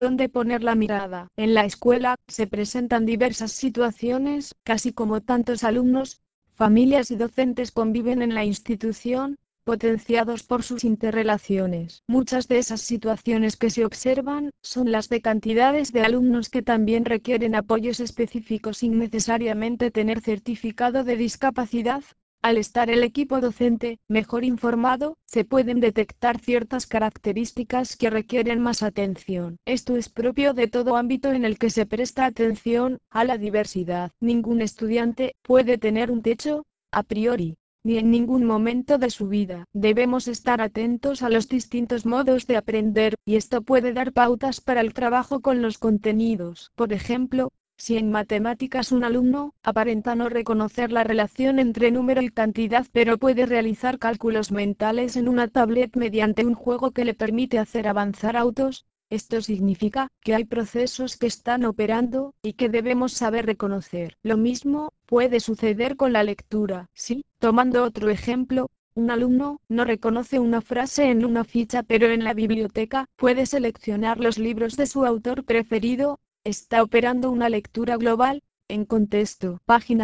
dónde poner la mirada. En la escuela, se presentan diversas situaciones, casi como tantos alumnos, familias y docentes conviven en la institución, potenciados por sus interrelaciones. Muchas de esas situaciones que se observan, son las de cantidades de alumnos que también requieren apoyos específicos sin necesariamente tener certificado de discapacidad. Al estar el equipo docente mejor informado, se pueden detectar ciertas características que requieren más atención. Esto es propio de todo ámbito en el que se presta atención a la diversidad. Ningún estudiante puede tener un techo, a priori, ni en ningún momento de su vida. Debemos estar atentos a los distintos modos de aprender, y esto puede dar pautas para el trabajo con los contenidos. Por ejemplo, si en matemáticas un alumno aparenta no reconocer la relación entre número y cantidad, pero puede realizar cálculos mentales en una tablet mediante un juego que le permite hacer avanzar autos, esto significa que hay procesos que están operando y que debemos saber reconocer. Lo mismo puede suceder con la lectura. Si, tomando otro ejemplo, un alumno no reconoce una frase en una ficha, pero en la biblioteca puede seleccionar los libros de su autor preferido, está operando una lectura global, en contexto. Página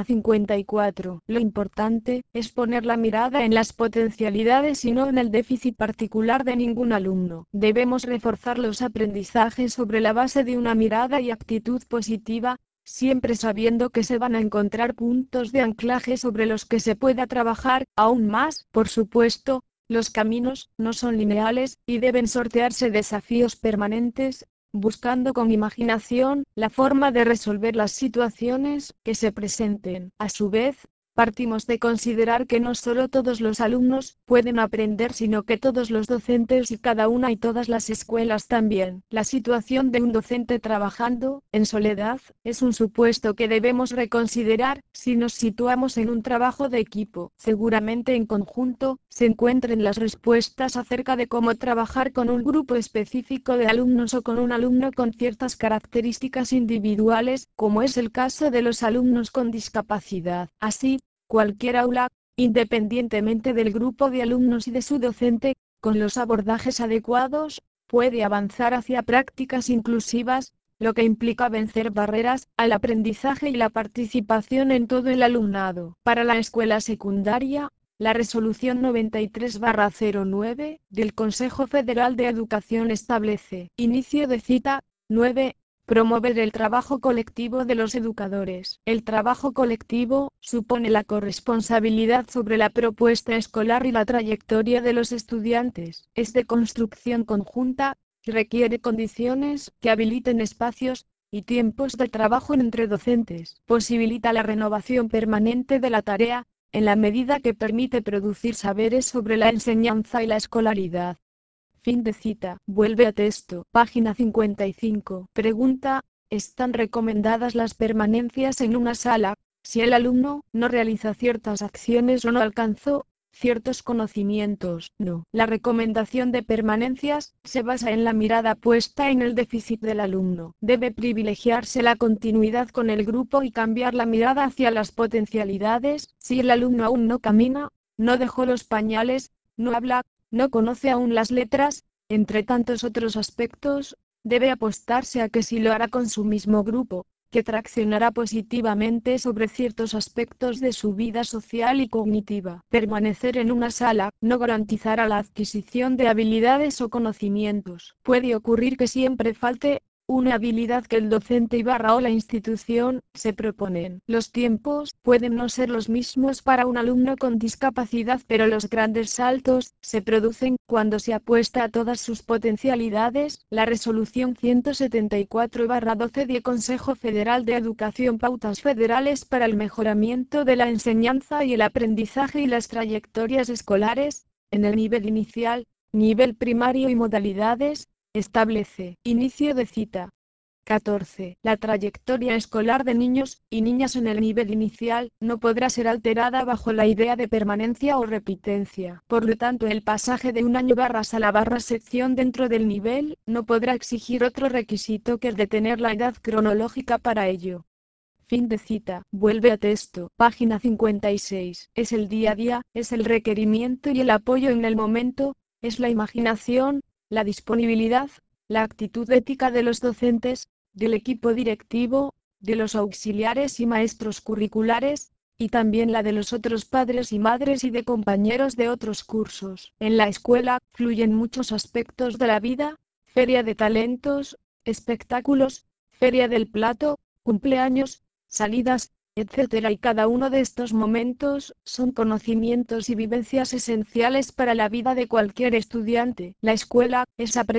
54. Lo importante es poner la mirada en las potencialidades y no en el déficit particular de ningún alumno. Debemos reforzar los aprendizajes sobre la base de una mirada y actitud positiva, siempre sabiendo que se van a encontrar puntos de anclaje sobre los que se pueda trabajar. Aún más, por supuesto, los caminos no son lineales y deben sortearse desafíos permanentes, buscando con imaginación la forma de resolver las situaciones que se presenten. A su vez, partimos de considerar que no solo todos los alumnos pueden aprender, sino que todos los docentes y cada una y todas las escuelas también. La situación de un docente trabajando en soledad es un supuesto que debemos reconsiderar. Si nos situamos en un trabajo de equipo, seguramente en conjunto se encuentren las respuestas acerca de cómo trabajar con un grupo específico de alumnos o con un alumno con ciertas características individuales, como es el caso de los alumnos con discapacidad. Así, cualquier aula, independientemente del grupo de alumnos y de su docente, con los abordajes adecuados, puede avanzar hacia prácticas inclusivas, lo que implica vencer barreras al aprendizaje y la participación en todo el alumnado. Para la escuela secundaria, la Resolución 93/09 del Consejo Federal de Educación establece, inicio de cita, 9. Promover el trabajo colectivo de los educadores. El trabajo colectivo supone la corresponsabilidad sobre la propuesta escolar y la trayectoria de los estudiantes. Es de construcción conjunta, y requiere condiciones que habiliten espacios y tiempos de trabajo entre docentes. Posibilita la renovación permanente de la tarea, en la medida que permite producir saberes sobre la enseñanza y la escolaridad. Fin de cita. Vuelve a texto. Página 55. Pregunta: ¿están recomendadas las permanencias en una sala, si el alumno no realiza ciertas acciones o no alcanzó ciertos conocimientos? No. La recomendación de permanencias se basa en la mirada puesta en el déficit del alumno. Debe privilegiarse la continuidad con el grupo y cambiar la mirada hacia las potencialidades. Si el alumno aún no camina, no dejó los pañales, no habla, no conoce aún las letras, entre tantos otros aspectos, debe apostarse a que sí lo hará con su mismo grupo, que traccionará positivamente sobre ciertos aspectos de su vida social y cognitiva. Permanecer en una sala no garantizará la adquisición de habilidades o conocimientos. Puede ocurrir que siempre falte una habilidad que el docente o la institución se proponen. Los tiempos pueden no ser los mismos para un alumno con discapacidad, pero los grandes saltos se producen cuando se apuesta a todas sus potencialidades. La Resolución 174/12 del Consejo Federal de Educación, pautas federales para el mejoramiento de la enseñanza y el aprendizaje y las trayectorias escolares, en el nivel inicial, nivel primario y modalidades, establece, inicio de cita. 14. La trayectoria escolar de niños y niñas en el nivel inicial no podrá ser alterada bajo la idea de permanencia o repitencia. Por lo tanto, el pasaje de un año /sala/sección dentro del nivel no podrá exigir otro requisito que el de tener la edad cronológica para ello. Fin de cita. Vuelve a texto. Página 56. Es el día a día, es el requerimiento y el apoyo en el momento, es la imaginación, la disponibilidad, La actitud ética de los docentes, del equipo directivo, de los auxiliares y maestros curriculares, y también la de los otros padres y madres y de compañeros de otros cursos. En la escuela fluyen muchos aspectos de la vida: feria de talentos, espectáculos, feria del plato, cumpleaños, salidas, etc. Y cada uno de estos momentos son conocimientos y vivencias esenciales para la vida de cualquier estudiante. La escuela es